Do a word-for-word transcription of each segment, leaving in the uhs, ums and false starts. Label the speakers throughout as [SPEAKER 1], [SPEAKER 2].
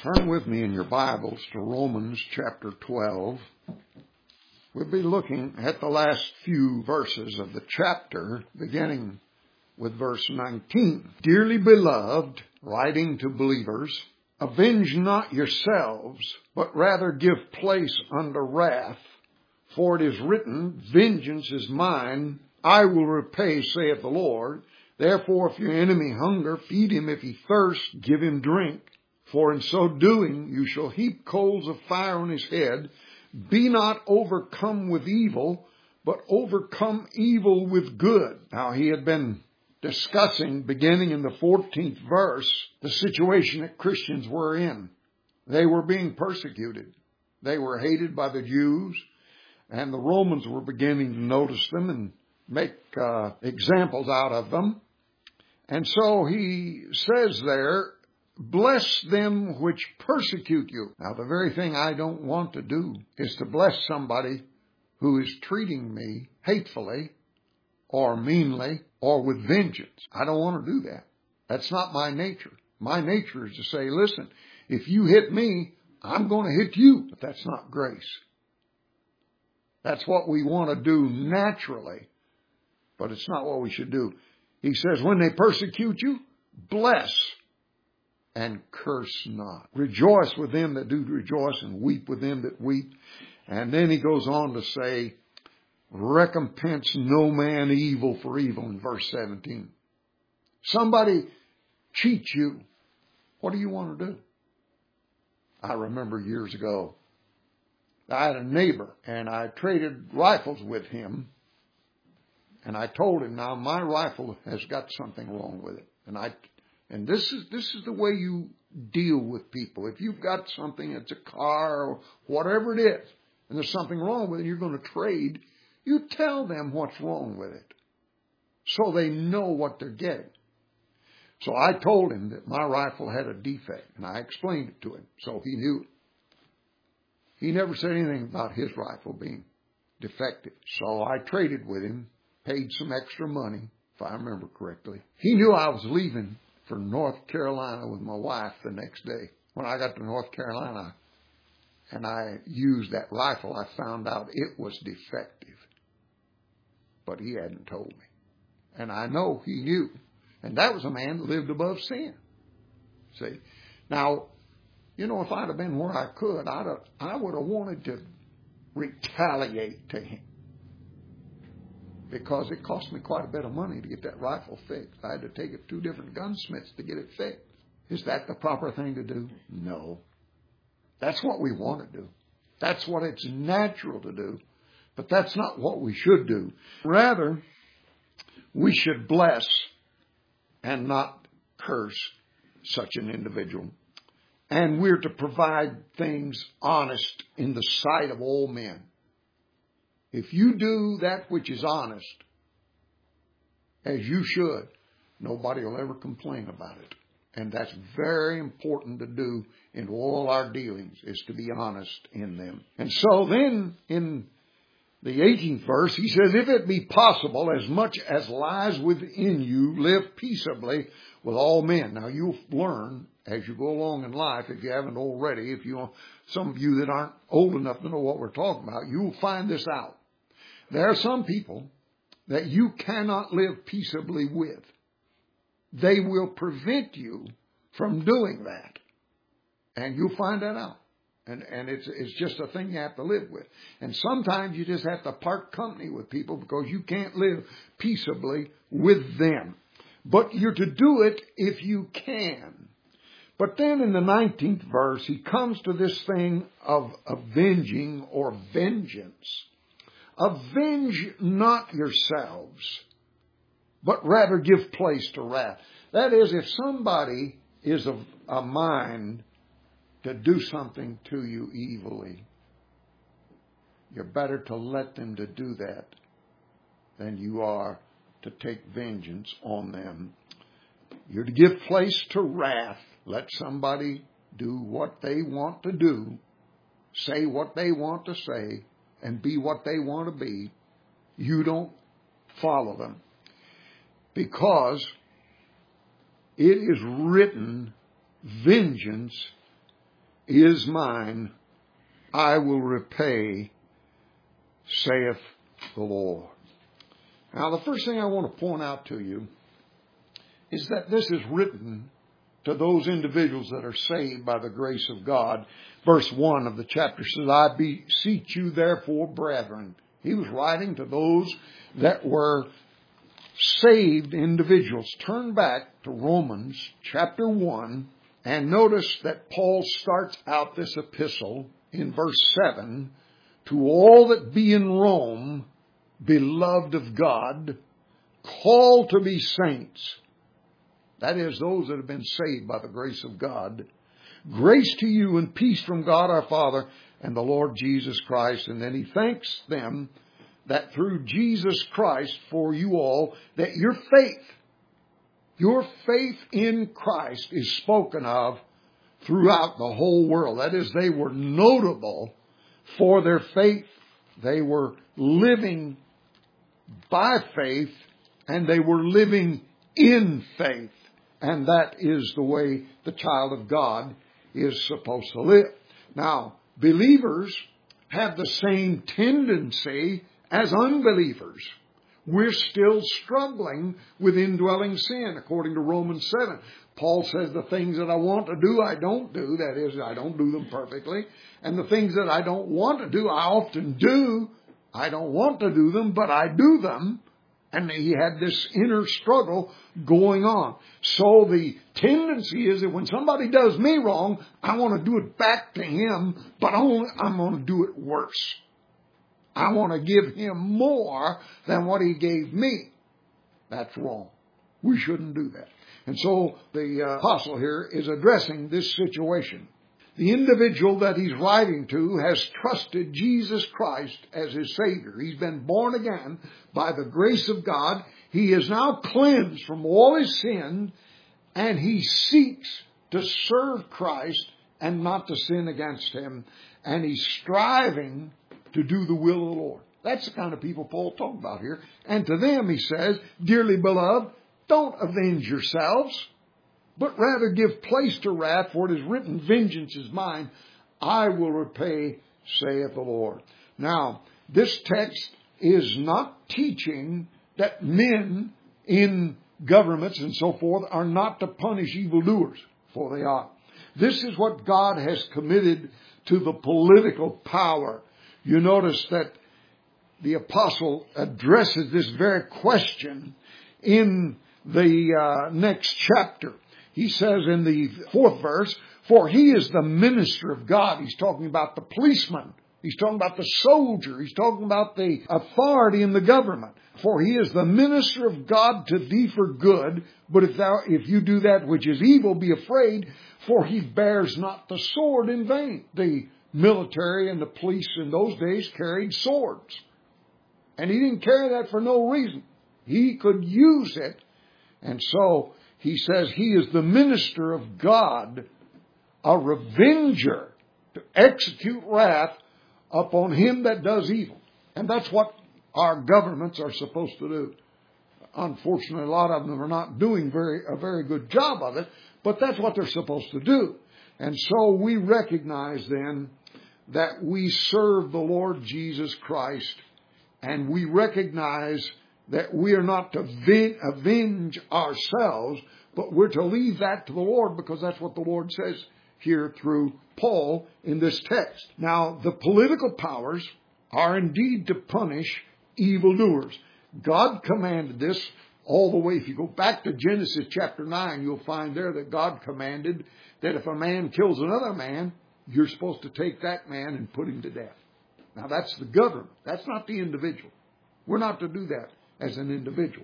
[SPEAKER 1] Turn with me in your Bibles to Romans chapter twelve. We'll be looking at the last few verses of the chapter, beginning with verse nineteen. Dearly beloved, writing to believers, avenge not yourselves, but rather give place unto wrath. For it is written, vengeance is mine, I will repay, saith the Lord. Therefore, if your enemy hunger, feed him. If he thirst, give him drink. For in so doing, you shall heap coals of fire on his head. Be not overcome with evil, but overcome evil with good. Now, he had been discussing, beginning in the fourteenth verse, the situation that Christians were in. They were being persecuted. They were hated by the Jews, and the Romans were beginning to notice them and make uh, examples out of them. And so he says there, bless them which persecute you. Now, the very thing I don't want to do is to bless somebody who is treating me hatefully or meanly or with vengeance. I don't want to do that. That's not my nature. My nature is to say, listen, if you hit me, I'm going to hit you. But that's not grace. That's what we want to do naturally, but it's not what we should do. He says, when they persecute you, bless and curse not. Rejoice with them that do rejoice and weep with them that weep. And then he goes on to say, recompense no man evil for evil in verse seventeen. Somebody cheats you. What do you want to do? I remember years ago, I had a neighbor and I traded rifles with him. And I told him, now my rifle has got something wrong with it. And I And this is this is the way you deal with people. If you've got something, it's a car or whatever it is, and there's something wrong with it, you're going to trade, you tell them what's wrong with it so they know what they're getting. So I told him that my rifle had a defect, and I explained it to him, so he knew it. He never said anything about his rifle being defective. So I traded with him, paid some extra money, if I remember correctly. He knew I was leaving for North Carolina with my wife the next day. When I got to North Carolina and I used that rifle, I found out it was defective. But he hadn't told me. And I know he knew. And that was a man that lived above sin. See? Now, you know, if I'd have been where I could, I'd have, I would have wanted to retaliate to him. Because it cost me quite a bit of money to get that rifle fixed. I had to take it to two different gunsmiths to get it fixed. Is that the proper thing to do? No. That's what we want to do. That's what it's natural to do. But that's not what we should do. Rather, we should bless and not curse such an individual. And we're to provide things honest in the sight of all men. If you do that which is honest, as you should, nobody will ever complain about it. And that's very important to do in all our dealings, is to be honest in them. And so then in the eighteenth verse, he says, if it be possible, as much as lies within you, live peaceably with all men. Now you'll learn as you go along in life, if you haven't already, if you, some of you that aren't old enough to know what we're talking about, you'll find this out. There are some people that you cannot live peaceably with. They will prevent you from doing that. And you'll find that out. And, and it's, it's just a thing you have to live with. And sometimes you just have to part company with people because you can't live peaceably with them. But you're to do it if you can. But then in the nineteenth verse, he comes to this thing of avenging or vengeance. Avenge not yourselves, but rather give place to wrath. That is, if somebody is of a mind to do something to you evilly, you're better to let them to do that than you are to take vengeance on them. You're to give place to wrath. Let somebody do what they want to do, say what they want to say, and be what they want to be. You don't follow them. Because it is written, vengeance is mine, I will repay, saith the Lord. Now, the first thing I want to point out to you is that this is written to those individuals that are saved by the grace of God. Verse one of the chapter says, I beseech you therefore, brethren. He was writing to those that were saved individuals. Turn back to Romans chapter one and notice that Paul starts out this epistle in verse seven, to all that be in Rome, beloved of God, called to be saints. That is, those that have been saved by the grace of God. Grace to you and peace from God our Father and the Lord Jesus Christ. And then he thanks them that through Jesus Christ for you all, that your faith, your faith in Christ is spoken of throughout the whole world. That is, they were notable for their faith. They were living by faith, and they were living in faith. And that is the way the child of God is supposed to live. Now, believers have the same tendency as unbelievers. We're still struggling with indwelling sin, according to Romans seven. Paul says the things that I want to do, I don't do. That is, I don't do them perfectly. And the things that I don't want to do, I often do. I don't want to do them, but I do them. And he had this inner struggle going on. So the tendency is that when somebody does me wrong, I want to do it back to him, but I'm going to do it worse. I want to give him more than what he gave me. That's wrong. We shouldn't do that. And so the uh, apostle here is addressing this situation. The individual that he's writing to has trusted Jesus Christ as his Savior. He's been born again by the grace of God. He is now cleansed from all his sin, and he seeks to serve Christ and not to sin against him. And he's striving to do the will of the Lord. That's the kind of people Paul talked about here. And to them he says, dearly beloved, don't avenge yourselves, but rather give place to wrath, for it is written, vengeance is mine, I will repay, saith the Lord. Now, this text is not teaching that men in governments and so forth are not to punish evildoers, for they are. This is what God has committed to the political power. You notice that the apostle addresses this very question in the uh, next chapter. He says in the fourth verse, for he is the minister of God. He's talking about the policeman. He's talking about the soldier. He's talking about the authority in the government. For he is the minister of God to thee for good. But if thou, if you do that which is evil, be afraid, for he bears not the sword in vain. The military and the police in those days carried swords. And he didn't carry that for no reason. He could use it. And so he says he is the minister of God, a revenger to execute wrath upon him that does evil. And that's what our governments are supposed to do. Unfortunately, a lot of them are not doing very a very good job of it, but that's what they're supposed to do. And so we recognize then that we serve the Lord Jesus Christ, and we recognize that we are not to avenge ourselves, but we're to leave that to the Lord, because that's what the Lord says here through Paul in this text. Now, the political powers are indeed to punish evildoers. God commanded this all the way. If you go back to Genesis chapter nine, you'll find there that God commanded that if a man kills another man, you're supposed to take that man and put him to death. Now, that's the government. That's not the individual. We're not to do that as an individual,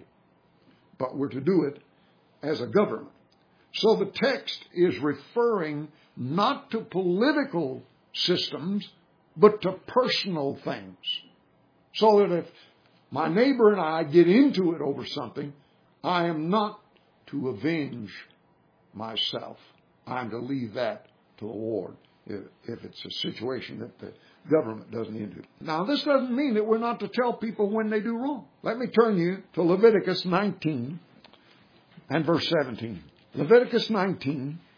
[SPEAKER 1] but we're to do it as a government. So the text is referring not to political systems, but to personal things. So that if my neighbor and I get into it over something, I am not to avenge myself. I'm to leave that to the Lord if, if it's a situation that the government doesn't into. Now, this doesn't mean that we're not to tell people when they do wrong. Let me turn you to Leviticus nineteen and verse seventeen. Leviticus nineteen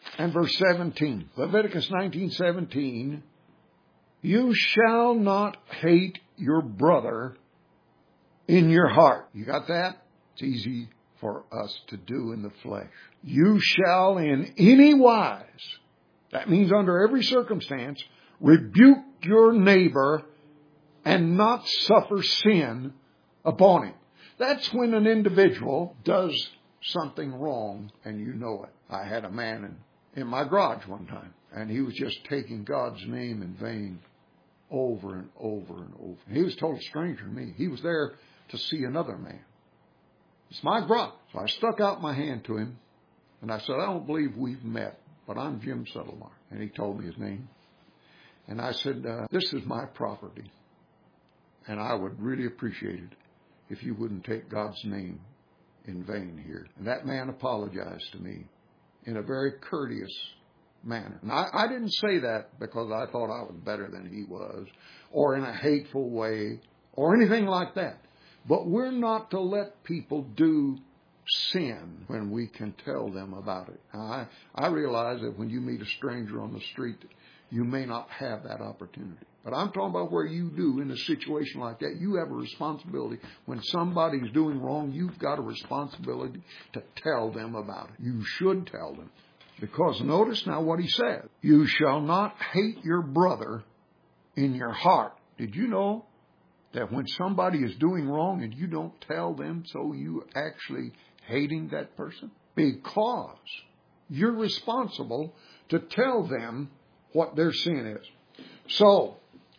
[SPEAKER 1] and verse seventeen. Leviticus nineteen seventeen. You shall not hate your brother in your heart. You got that? It's easy for us to do in the flesh. You shall in any wise, that means under every circumstance, rebuke your neighbor and not suffer sin upon him. That's when an individual does something wrong and you know it. I had a man in, in my garage one time, and he was just taking God's name in vain over and over and over. He was a total stranger to me. He was there to see another man. It's my garage. So I stuck out my hand to him, and I said, I don't believe we've met, but I'm Jim Settlemar. And he told me his name. And I said, uh, this is my property, and I would really appreciate it if you wouldn't take God's name in vain here. And that man apologized to me in a very courteous manner. And I, I didn't say that because I thought I was better than he was, or in a hateful way, or anything like that. But we're not to let people do sin when we can tell them about it. Now, I, I realize that when you meet a stranger on the street, you may not have that opportunity. But I'm talking about where you do in a situation like that. You have a responsibility. When somebody's doing wrong, you've got a responsibility to tell them about it. You should tell them. Because notice now what he said. You shall not hate your brother in your heart. Did you know that when somebody is doing wrong and you don't tell them, so you actually hating that person? Because you're responsible to tell them what their sin is. So,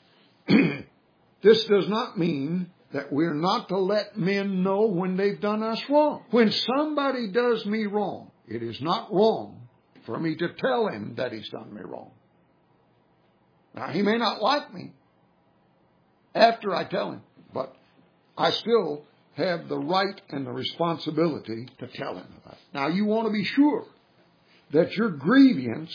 [SPEAKER 1] this does not mean that we're not to let men know when they've done us wrong. When somebody does me wrong, it is not wrong for me to tell him that he's done me wrong. Now, he may not like me after I tell him, but I still have the right and the responsibility to tell him about it. Now, you want to be sure that your grievance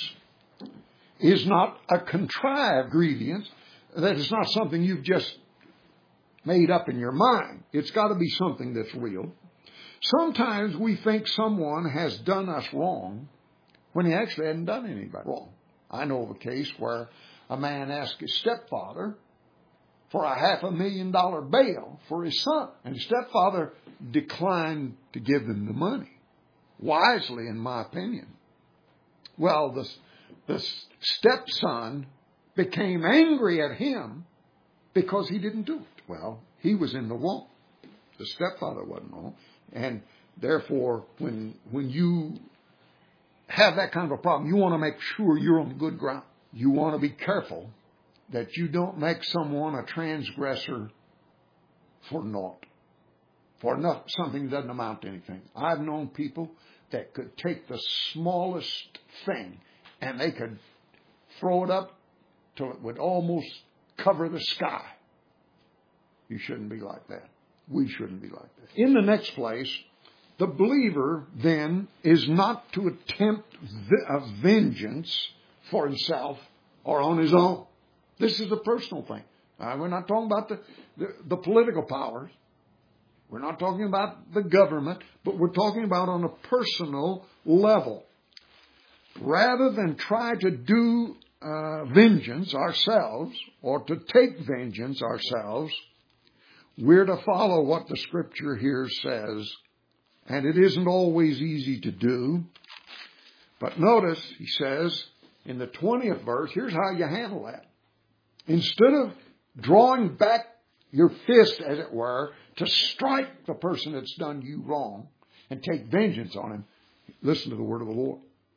[SPEAKER 1] is not a contrived grievance, that it's not something you've just made up in your mind. It's got to be something that's real. Sometimes we think someone has done us wrong when he actually hadn't done anybody wrong. I know of a case where a man asked his stepfather for a half a million dollar bail for his son, and his stepfather declined to give him the money. Wisely, in my opinion. Well, the, the stepson became angry at him because he didn't do it. Well, he was in the wrong. The stepfather wasn't wrong. And therefore, when when you have that kind of a problem, you want to make sure you're on good ground. You want to be careful that you don't make someone a transgressor for naught. For not, something that doesn't amount to anything. I've known people that could take the smallest thing and they could throw it up till it would almost cover the sky. You shouldn't be like that. We shouldn't be like that. In the next place, the believer then is not to attempt a vengeance for himself or on his own. This is a personal thing. Uh, we're not talking about the, the, the political powers. We're not talking about the government, but we're talking about on a personal level. Rather than try to do uh, vengeance ourselves or to take vengeance ourselves, we're to follow what the Scripture here says. And it isn't always easy to do. But notice, he says, in the twentieth verse, here's how you handle that. Instead of drawing back your fist, as it were, to strike the person that's done you wrong and take vengeance on him, listen to the word of the Lord.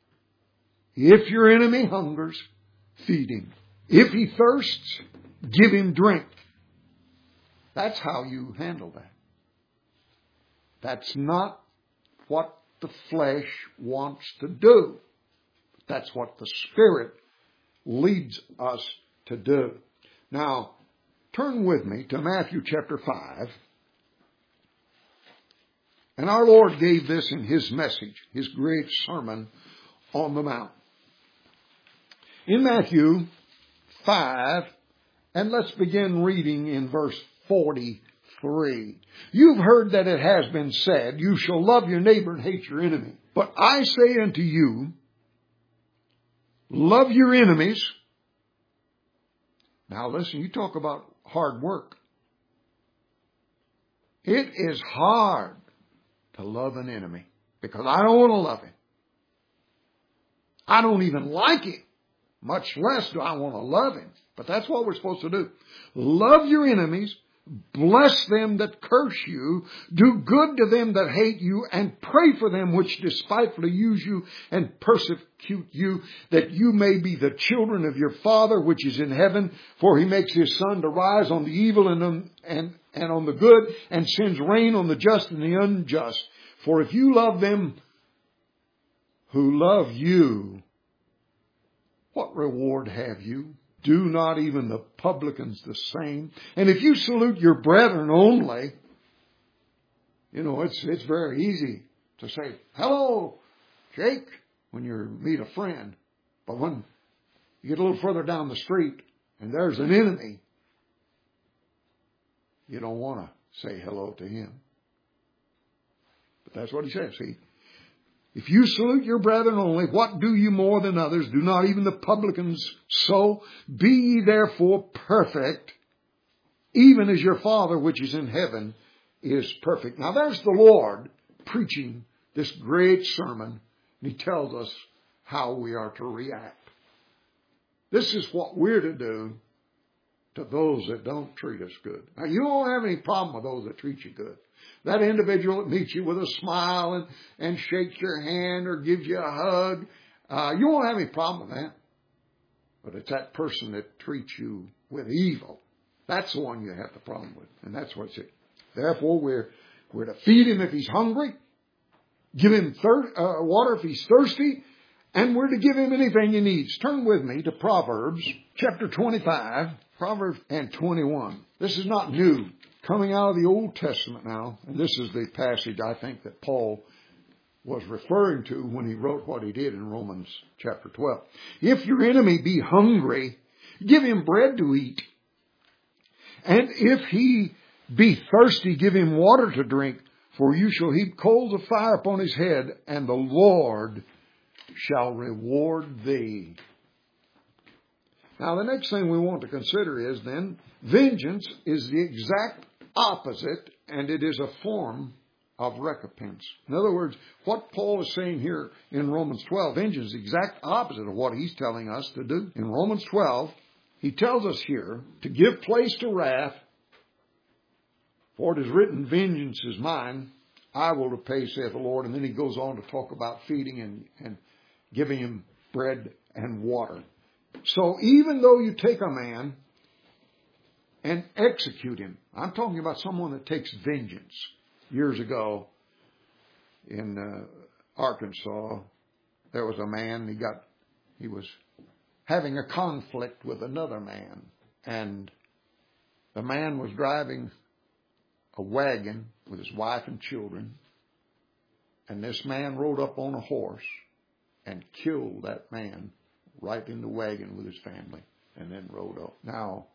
[SPEAKER 1] If your enemy hungers, feed him. If he thirsts, give him drink. That's how you handle that. That's not what the flesh wants to do. That's what the Spirit leads us to do. Now, turn with me to Matthew chapter five. And our Lord gave this in His message, His great sermon on the Mount. In Matthew five, and let's begin reading in verse forty-three. You've heard that it has been said, you shall love your neighbor and hate your enemy. But I say unto you, Love your enemies. Now listen, you talk about hard work. It is hard to love an enemy because I don't want to love him. I don't even like him. Much less do I want to love him. But that's what we're supposed to do. Love your enemies. Bless them that curse you. Do good to them that hate you. And pray for them which despitefully use you and persecute you, that you may be the children of your Father which is in heaven. For he makes his sun to rise on the evil and on, and, and on the good, and sends rain on the just and the unjust. For if you love them who love you, what reward have you? Do not even the publicans the same? And if you salute your brethren only, you know, it's it's very easy to say, hello, Jake, when you meet a friend. But when you get a little further down the street and there's an enemy, you don't want to say hello to him. But that's what he says. See, if you salute your brethren only, what do you more than others? Do not even the publicans so? Be ye therefore perfect, even as your Father which is in heaven is perfect. Now there's the Lord preaching this great sermon, and he tells us how we are to react. This is what we're to do to those that don't treat us good. Now you don't have any problem with those that treat you good. That individual that meets you with a smile and, and shakes your hand or gives you a hug, uh, you won't have any problem with that. But it's that person that treats you with evil. That's the one you have the problem with. And that's what's it. Therefore, we're, we're to feed him if he's hungry, give him thir- uh, water if he's thirsty, and we're to give him anything he needs. Turn with me to Proverbs chapter twenty-five, Proverbs and twenty-one. This is not new. Coming out of the Old Testament now, and this is the passage I think that Paul was referring to when he wrote what he did in Romans chapter twelve. If your enemy be hungry, give him bread to eat. And if he be thirsty, give him water to drink. For you shall heap coals of fire upon his head, and the Lord shall reward thee. Now the next thing we want to consider is then, vengeance is the exact opposite, and it is a form of recompense. In other words, what Paul is saying here in Romans twelve, vengeance is the exact opposite of what he's telling us to do. In Romans twelve, he tells us here to give place to wrath, for it is written, vengeance is mine, I will repay, saith the Lord. And then he goes on to talk about feeding and, and giving him bread and water. So even though you take a man and execute him, I'm talking about someone that takes vengeance. Years ago in uh, Arkansas, there was a man, he got, he was having a conflict with another man. And the man was driving a wagon with his wife and children. And this man rode up on a horse and killed that man right in the wagon with his family, and then rode off. Now,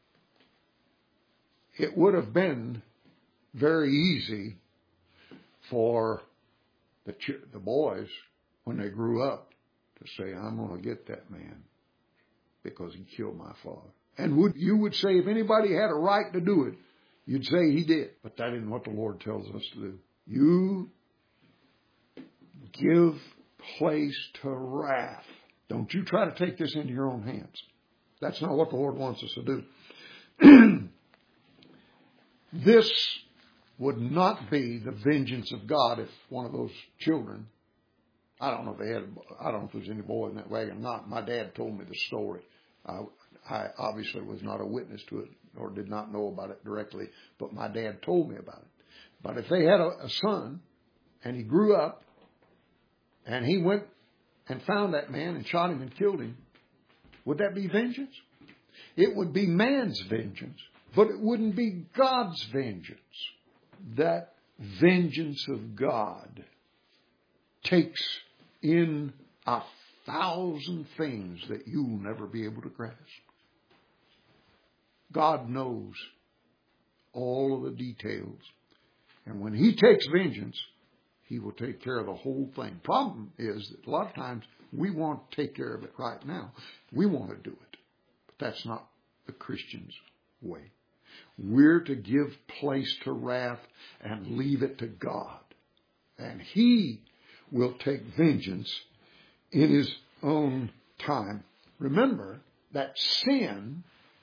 [SPEAKER 1] it would have been very easy for the ch- the boys, when they grew up, to say, I'm going to get that man because he killed my father. And would you would say, if anybody had a right to do it, you'd say he did. But that isn't what the Lord tells us to do. You give place to wrath. Don't you try to take this into your own hands. That's not what the Lord wants us to do. This would not be the vengeance of God if one of those children, I don't know if they had, I don't know if there was any boy in that wagon or not. My dad told me the story. I, I obviously was not a witness to it or did not know about it directly, but my dad told me about it. But if they had a, a son and he grew up and he went and found that man and shot him and killed him, would that be vengeance? It would be man's vengeance, but it wouldn't be God's vengeance. That vengeance of God takes in a thousand things that you'll never be able to grasp. God knows all of the details. And when He takes vengeance, He will take care of the whole thing. Problem is that a lot of times We want to take care of it right now. We want to do it. But that's not the Christian's way. We're to give place to wrath and leave it to God. And He will take vengeance in His own time. Remember that sin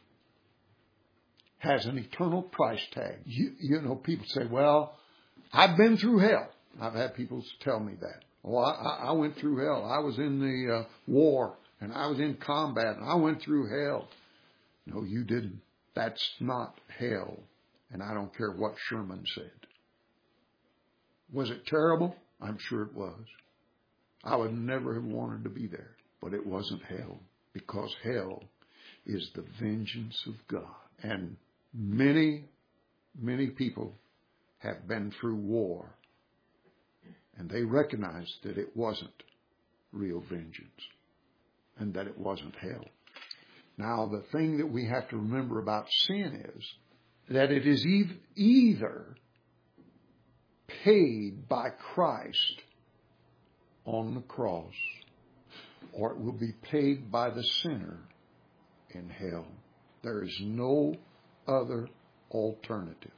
[SPEAKER 1] has an eternal price tag. You, you know, people say, well, I've been through hell. I've had people tell me that. Well, I, I went through hell. I was in the uh, war, and I was in combat, and I went through hell. No, you didn't. That's not hell. And I don't care what Sherman said. Was it terrible? I'm sure it was. I would never have wanted to be there. But it wasn't hell, because hell is the vengeance of God. And many, many people have been through war, and they recognized that it wasn't real vengeance and that it wasn't hell. Now, the thing that we have to remember about sin is that it is e- either paid by Christ on the cross, or it will be paid by the sinner in hell. There is no other alternative.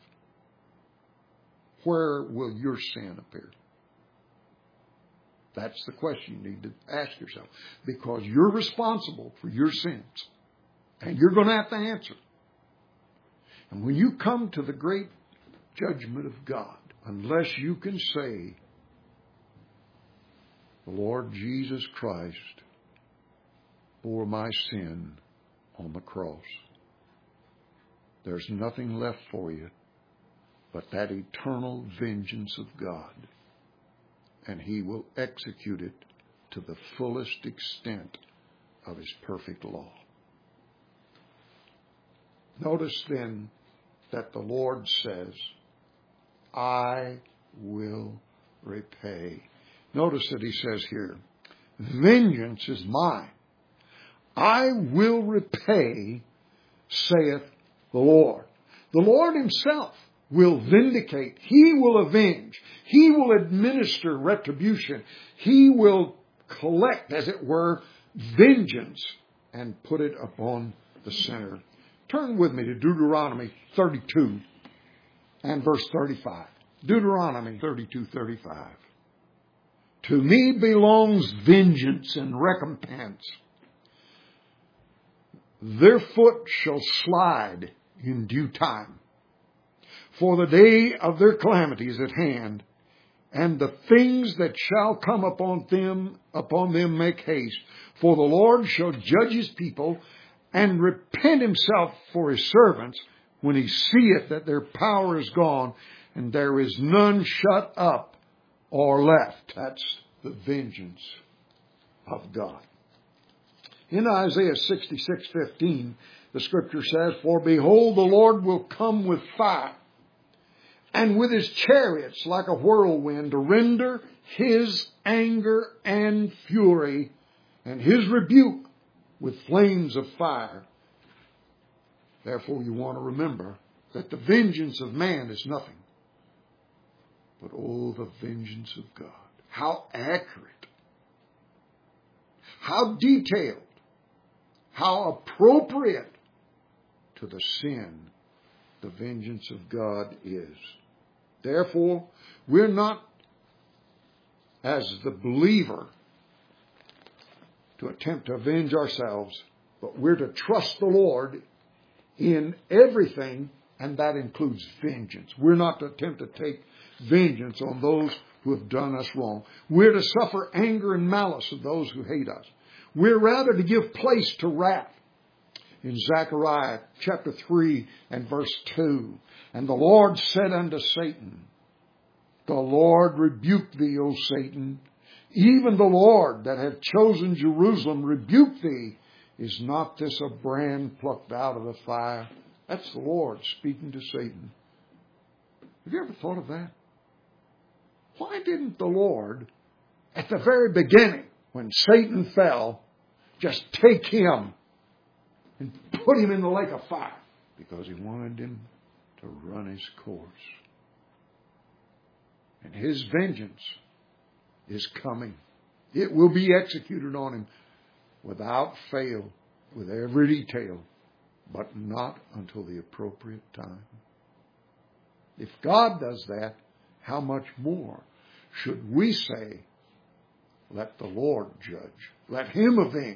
[SPEAKER 1] Where will your sin appear? That's the question you need to ask yourself. Because you're responsible for your sins. And you're going to have to answer. And when you come to the great judgment of God, unless you can say, the Lord Jesus Christ bore my sin on the cross, there's nothing left for you but that eternal vengeance of God. And He will execute it to the fullest extent of His perfect law. Notice then that the Lord says, I will repay. Notice that He says here, vengeance is mine. I will repay, saith the Lord. The Lord Himself will vindicate. He will avenge. He will administer retribution. He will collect, as it were, vengeance and put it upon the sinner. Turn with me to Deuteronomy thirty-two and verse thirty-five. Deuteronomy thirty-two, thirty-five. To me belongs vengeance and recompense. Their foot shall slide in due time. For the day of their calamity is at hand, and the things that shall come upon them, upon them make haste. For the Lord shall judge His people, and repent Himself for His servants, when He seeth that their power is gone, and there is none shut up or left. That's the vengeance of God. In Isaiah sixty-six fifteen, the Scripture says, For behold, the Lord will come with fire, and with His chariots like a whirlwind, to render His anger and fury, and His rebuke with flames of fire. Therefore you want to remember that the vengeance of man is nothing. But oh, the vengeance of God. How accurate. How detailed. How appropriate to the sin the vengeance of God is. Therefore, we're not, as the believer, to attempt to avenge ourselves, but we're to trust the Lord in everything, and that includes vengeance. We're not to attempt to take vengeance on those who have done us wrong. We're to suffer anger and malice of those who hate us. We're rather to give place to wrath. In Zechariah chapter three and verse two, and the Lord said unto Satan, The Lord rebuke thee, O Satan. Even the Lord that hath chosen Jerusalem rebuke thee. Is not this a brand plucked out of the fire? That's the Lord speaking to Satan. Have you ever thought of that? Why didn't the Lord, at the very beginning, when Satan fell, just take him and put him in the lake of fire? Because He wanted him to run his course. And His vengeance is coming. It will be executed on him without fail, with every detail, but not until the appropriate time. If God does that, how much more should we say, let the Lord judge, let Him avenge?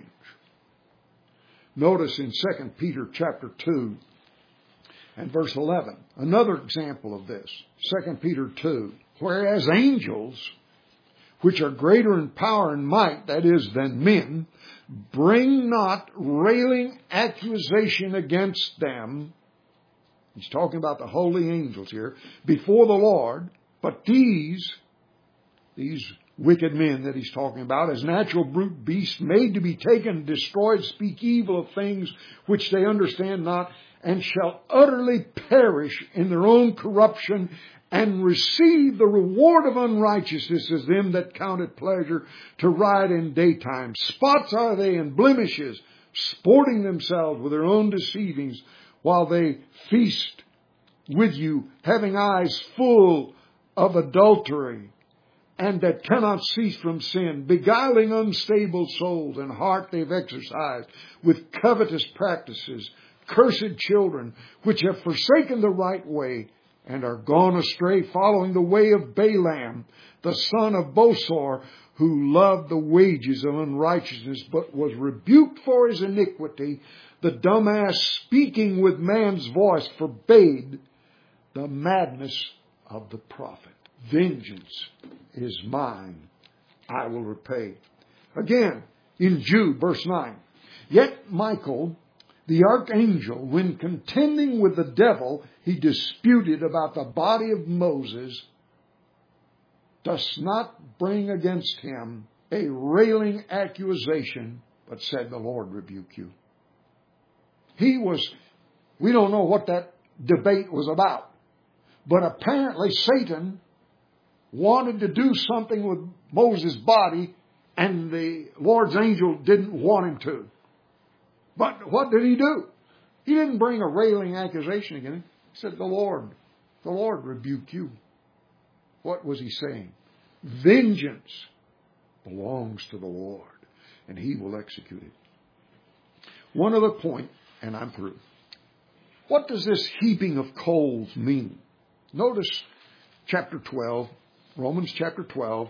[SPEAKER 1] Notice in Second Peter chapter two and verse eleven, another example of this. Second Peter two, whereas angels, which are greater in power and might, that is, than men, bring not railing accusation against them. He's talking about the holy angels here, before the Lord. But these, these wicked men that he's talking about, as natural brute beasts, made to be taken, destroyed, speak evil of things which they understand not, and shall utterly perish in their own corruption, and receive the reward of unrighteousness as them that count it pleasure to ride in daytime. Spots are they and blemishes, sporting themselves with their own deceivings, while they feast with you, having eyes full of adultery, and that cannot cease from sin, beguiling unstable souls, and heart they've exercised with covetous practices, cursed children, which have forsaken the right way, and are gone astray, following the way of Balaam, the son of Bosor, who loved the wages of unrighteousness, but was rebuked for his iniquity. The dumb ass, speaking with man's voice, forbade the madness of the prophet. Vengeance is mine, I will repay. Again, in Jude, verse nine. Yet Michael, the archangel, when contending with the devil, he disputed about the body of Moses, does not bring against him a railing accusation, but said, the Lord rebuke you. He was, we don't know what that debate was about, but apparently Satan wanted to do something with Moses' body, and the Lord's angel didn't want him to. But what did he do? He didn't bring a railing accusation against him. He said, the Lord, the Lord rebuke you. What was he saying? Vengeance belongs to the Lord, and He will execute it. One other point, and I'm through. What does this heaping of coals mean? Notice chapter twelve, Romans chapter twelve,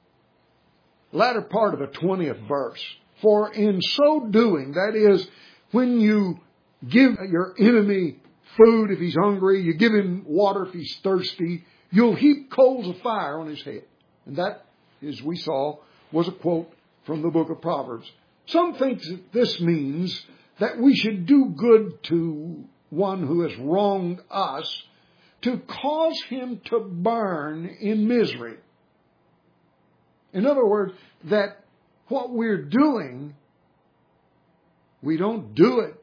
[SPEAKER 1] latter part of the twentieth verse. For in so doing, that is, when you give your enemy food if he's hungry, you give him water if he's thirsty, you'll heap coals of fire on his head. And that, as we saw, was a quote from the book of Proverbs. Some think that this means that we should do good to one who has wronged us to cause him to burn in misery. In other words, that what we're doing, we don't do it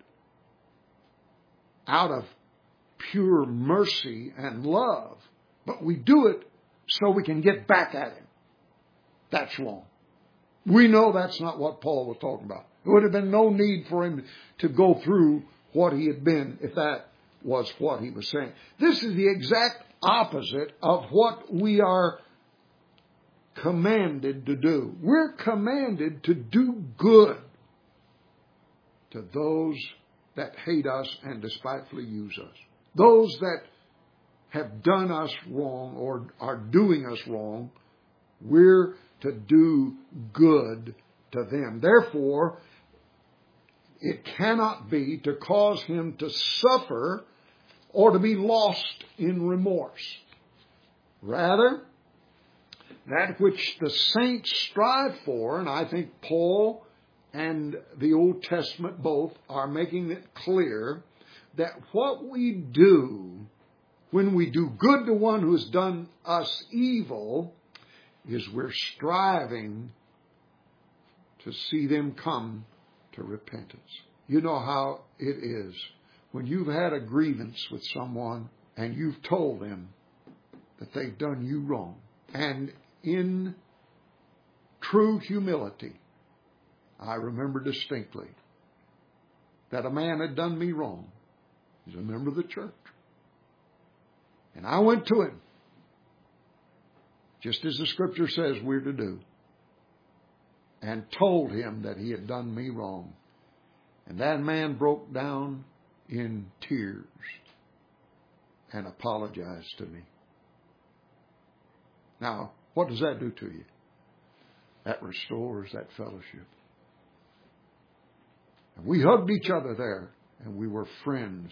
[SPEAKER 1] out of pure mercy and love, but we do it so we can get back at him. That's wrong. We know that's not what Paul was talking about. There would have been no need for him to go through what he had been if that was what he was saying. This is the exact opposite of what we are commanded to do. We're commanded to do good to those that hate us and despitefully use us. Those that have done us wrong or are doing us wrong, we're to do good to them. Therefore, it cannot be to cause him to suffer or to be lost in remorse. Rather, that which the saints strive for, and I think Paul and the Old Testament both are making it clear, that what we do when we do good to one who has done us evil is we're striving to see them come to repentance. You know how it is when you've had a grievance with someone and you've told them that they've done you wrong. And in true humility, I remember distinctly that a man had done me wrong. He's a member of the church. And I went to him, just as the Scripture says we're to do. and told him that he had done me wrong. And that man broke down in tears and apologized to me. Now, what does that do to you? That restores that fellowship. And we hugged each other there, and we were friends.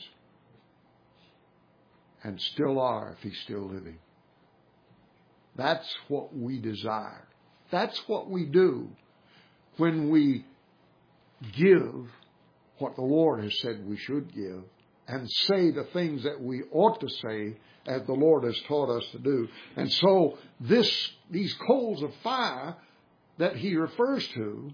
[SPEAKER 1] And still are, if he's still living. That's what we desire. That's what we do when we give what the Lord has said we should give and say the things that we ought to say as the Lord has taught us to do. And so this, these coals of fire that he refers to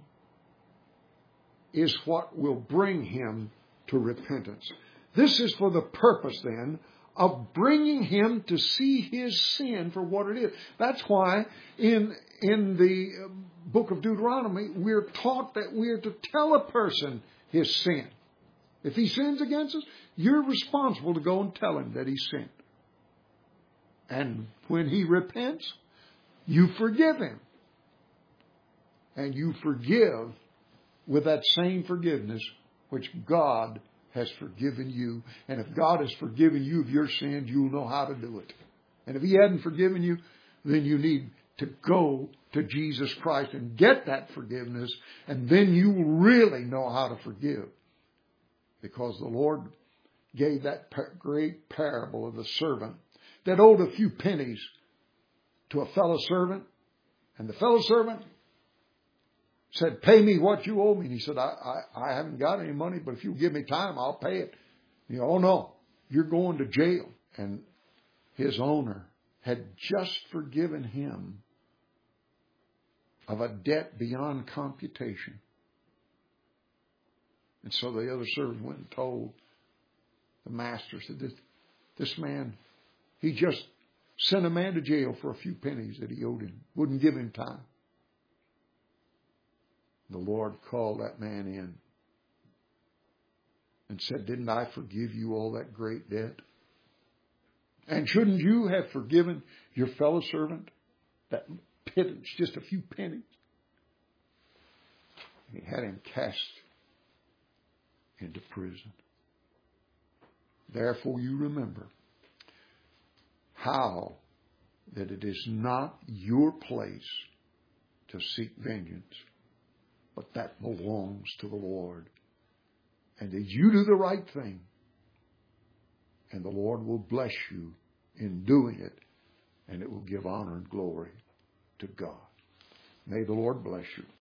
[SPEAKER 1] is what will bring him to repentance. This is for the purpose then of bringing him to see his sin for what it is. That's why in, in the book of Deuteronomy, we're taught that we're to tell a person his sin. If he sins against us, you're responsible to go and tell him that he sinned. And when he repents, you forgive him. And you forgive with that same forgiveness which God has forgiven you. And if God has forgiven you of your sins, you'll know how to do it. And if he hadn't forgiven you, then you need to go to Jesus Christ and get that forgiveness. And then you will really know how to forgive. Because the Lord gave that great parable of the servant that owed a few pennies to a fellow servant. And the fellow servant said, pay me what you owe me. And he said, I, I, I haven't got any money, but if you give me time, I'll pay it. You know, oh no, you're going to jail. And his owner had just forgiven him of a debt beyond computation. And so the other servant went and told the master, said, this, this man, he just sent a man to jail for a few pennies that he owed him. Wouldn't give him time. The Lord called that man in and said, didn't I forgive you all that great debt? And shouldn't you have forgiven your fellow servant that pittance, just a few pennies? And he had him cast into prison. Therefore you remember how that it is not your place to seek vengeance, but that belongs to the Lord. And that you do the right thing, and the Lord will bless you in doing it, and it will give honor and glory to God. May the Lord bless you.